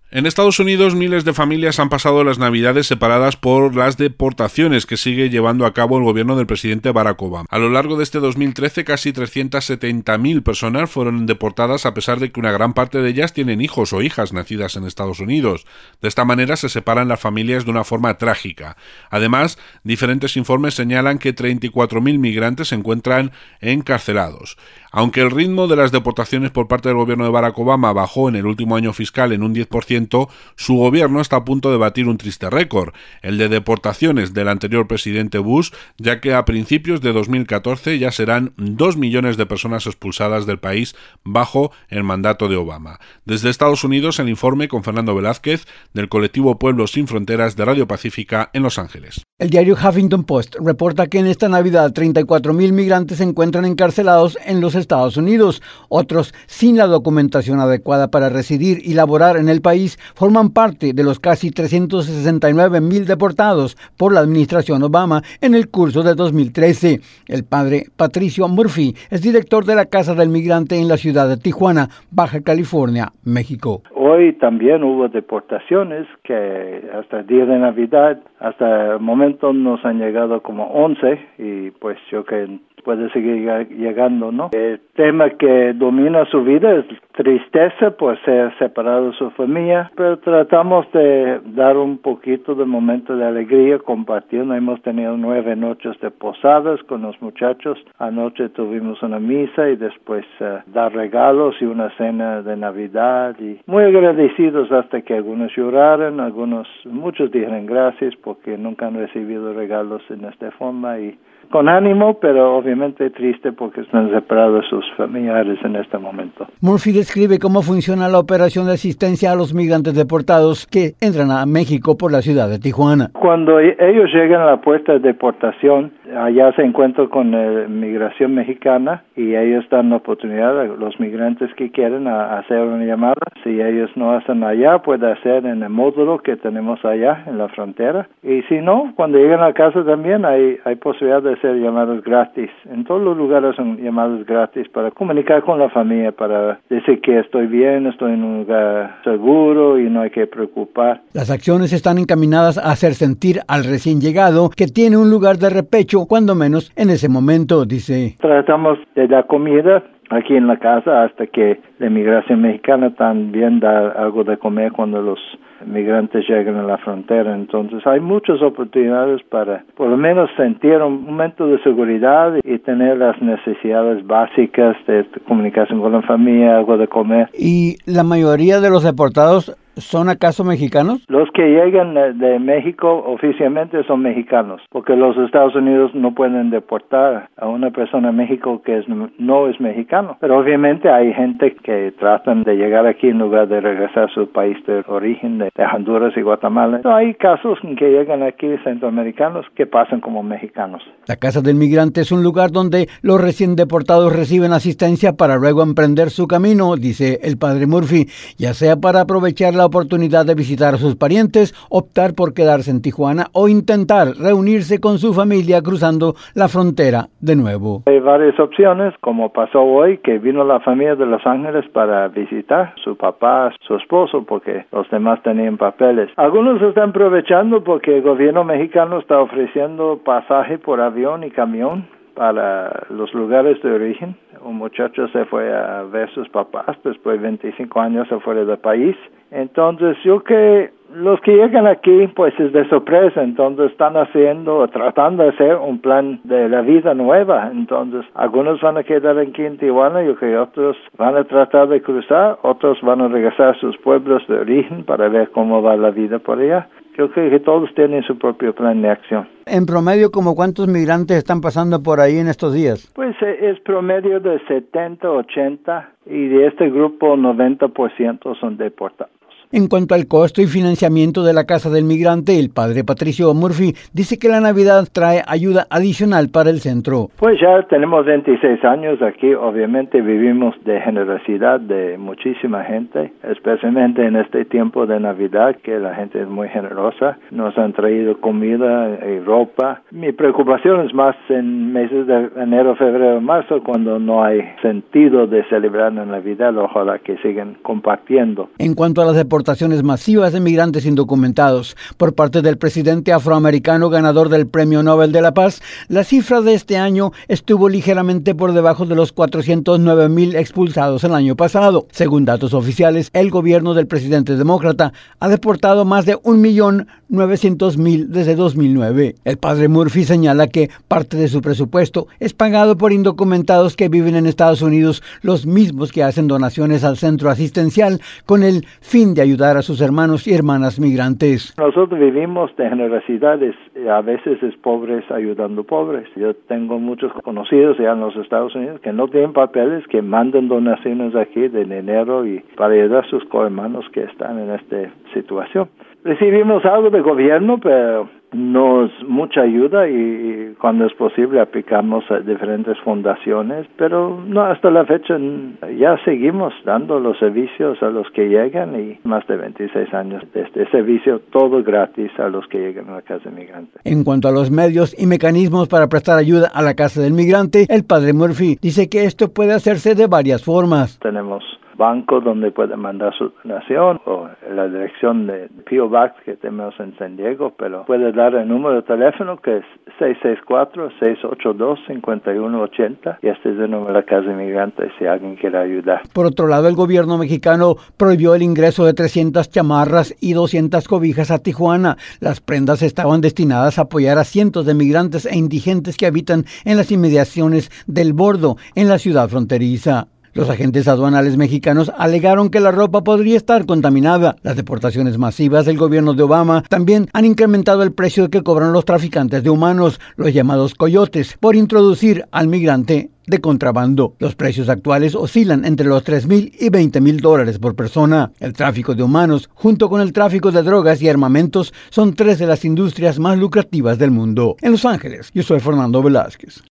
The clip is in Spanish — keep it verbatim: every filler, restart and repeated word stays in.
En Estados Unidos, miles de familias han pasado las Navidades separadas por las deportaciones que sigue llevando a cabo el gobierno del presidente Barack Obama. A lo largo de este dos mil trece, casi trescientas setenta mil personas fueron deportadas, a pesar de que una gran parte de ellas tienen hijos o hijas nacidas en Estados Unidos. De esta manera se separan las familias de una forma trágica. Además, diferentes informes señalan que treinta y cuatro mil migrantes se encuentran encarcelados. Aunque el ritmo de las deportaciones por parte del gobierno de Barack Obama bajó en el último año fiscal en un diez por ciento, su gobierno está a punto de batir un triste récord, el de deportaciones del anterior presidente Bush, ya que a principios de dos mil catorce ya serán dos millones de personas expulsadas del país bajo el mandato de Obama. Desde Estados Unidos, el informe con Fernando Velázquez, del colectivo Pueblos Sin Fronteras de Radio Pacífica en Los Ángeles. El diario Huffington Post reporta que en esta Navidad treinta y cuatro mil migrantes se encuentran encarcelados en los Estados Unidos. Otros, sin la documentación adecuada para residir y laborar en el país, forman parte de los casi trescientos sesenta y nueve mil deportados por la administración Obama en el curso de dos mil trece. El padre Patricio Murphy es director de la Casa del Migrante en la ciudad de Tijuana, Baja California, México. Hoy también hubo deportaciones que hasta el día de Navidad, hasta el momento nos han llegado como once y pues yo que puede seguir llegando, ¿no? El tema que domina su vida es tristeza por ser separado de su familia, pero tratamos de dar un poquito de momento de alegría compartiendo. Hemos tenido nueve noches de posadas con los muchachos. Anoche tuvimos una misa y después uh, dar regalos y una cena de Navidad. Y muy agradecidos hasta que algunos lloraron, algunos, muchos dijeron gracias porque nunca han recibido regalos en esta forma y con ánimo, pero obviamente triste porque están separados sus familiares en este momento. Murphy describe cómo funciona la operación de asistencia a los migrantes deportados que entran a México por la ciudad de Tijuana. Cuando ellos llegan a la puerta de deportación, allá se encuentran con la migración mexicana y ellos dan la oportunidad a los migrantes que quieren a hacer una llamada. Si ellos no hacen allá, puede hacer en el módulo que tenemos allá en la frontera. Y si no, cuando llegan a casa también hay, hay posibilidad de hacer llamadas gratis. En todos los lugares son llamadas gratis para comunicar con la familia, para decir que estoy bien, estoy en un lugar seguro y no hay que preocupar. Las acciones están encaminadas a hacer sentir al recién llegado que tiene un lugar de repecho, cuando menos en ese momento, dice. Tratamos de dar comida aquí en la casa hasta que la inmigración mexicana también da algo de comer cuando los migrantes llegan a la frontera. Entonces hay muchas oportunidades para por lo menos sentir un momento de seguridad y tener las necesidades básicas de comunicación con la familia, algo de comer. ¿Y la mayoría de los deportados son acaso mexicanos? Los que llegan de México oficialmente son mexicanos, porque los Estados Unidos no pueden deportar a una persona en México que es, no es mexicano. Pero obviamente hay gente que tratan de llegar aquí en lugar de regresar a su país de origen, de, de Honduras y Guatemala. No, hay casos en que llegan aquí centroamericanos que pasan como mexicanos. La Casa del Migrante es un lugar donde los recién deportados reciben asistencia para luego emprender su camino, dice el padre Murphy, ya sea para aprovechar la oportunidad de visitar a sus parientes, optar por quedarse en Tijuana o intentar reunirse con su familia cruzando la frontera de nuevo. Hay varias opciones, como pasó hoy, que vino la familia de Los Ángeles para visitar su papá, su esposo, porque los demás tenían papeles. Algunos están aprovechando porque el gobierno mexicano está ofreciendo pasaje por avión y camión para los lugares de origen. Un muchacho se fue a ver sus papás después de veinticinco años afuera del país. Entonces, yo que los que llegan aquí, pues es de sorpresa, entonces están haciendo, tratando de hacer un plan de la vida nueva. Entonces, algunos van a quedar aquí en Tijuana, yo creo que otros van a tratar de cruzar, otros van a regresar a sus pueblos de origen para ver cómo va la vida por allá. Yo creo que todos tienen su propio plan de acción. En promedio, ¿como cuántos migrantes están pasando por ahí en estos días? Pues es promedio de setenta, ochenta y de este grupo noventa por ciento son deportados. En cuanto al costo y financiamiento de la Casa del Migrante, el padre Patricio Murphy dice que la Navidad trae ayuda adicional para el centro. Pues ya tenemos veintiséis años aquí, obviamente vivimos de generosidad de muchísima gente, especialmente en este tiempo de Navidad, que la gente es muy generosa. Nos han traído comida y ropa. Mi preocupación es más en meses de enero, febrero, marzo, cuando no hay sentido de celebrar la Navidad. Ojalá que sigan compartiendo. En cuanto a las deportaciones, deportaciones masivas de migrantes indocumentados por parte del presidente afroamericano ganador del Premio Nobel de la Paz, la cifra de este año estuvo ligeramente por debajo de los cuatrocientos nueve mil expulsados el año pasado. Según datos oficiales, el gobierno del presidente demócrata ha deportado más de un millón novecientos mil desde dos mil nueve. El padre Murphy señala que parte de su presupuesto es pagado por indocumentados que viven en Estados Unidos, los mismos que hacen donaciones al centro asistencial con el fin de ayudar a sus hermanos y hermanas migrantes. Nosotros vivimos de generosidades, a veces es pobres ayudando pobres. Yo tengo muchos conocidos ya en los Estados Unidos que no tienen papeles, que mandan donaciones aquí de dinero y para ayudar a sus cohermanos que están en esta situación. Recibimos algo de gobierno, pero no es mucha ayuda y cuando es posible aplicamos a diferentes fundaciones, pero no hasta la fecha ya seguimos dando los servicios a los que llegan y más de veintiséis años de este servicio, todo gratis a los que llegan a la Casa del Migrante. En cuanto a los medios y mecanismos para prestar ayuda a la Casa del Migrante, el padre Murphy dice que esto puede hacerse de varias formas. Tenemos banco donde puede mandar su donación o la dirección de P O Box que tenemos en San Diego, pero puede dar el número de teléfono que es seis seis cuatro, seis ocho dos, cinco uno ocho cero y este es el número de la Casa Inmigrante si alguien quiere ayudar. Por otro lado, el gobierno mexicano prohibió el ingreso de trescientas chamarras y doscientas cobijas a Tijuana. Las prendas estaban destinadas a apoyar a cientos de migrantes e indigentes que habitan en las inmediaciones del Bordo, en la ciudad fronteriza. Los agentes aduanales mexicanos alegaron que la ropa podría estar contaminada. Las deportaciones masivas del gobierno de Obama también han incrementado el precio que cobran los traficantes de humanos, los llamados coyotes, por introducir al migrante de contrabando. Los precios actuales oscilan entre los tres mil y veinte mil dólares por persona. El tráfico de humanos, junto con el tráfico de drogas y armamentos, son tres de las industrias más lucrativas del mundo. En Los Ángeles, yo soy Fernando Velázquez.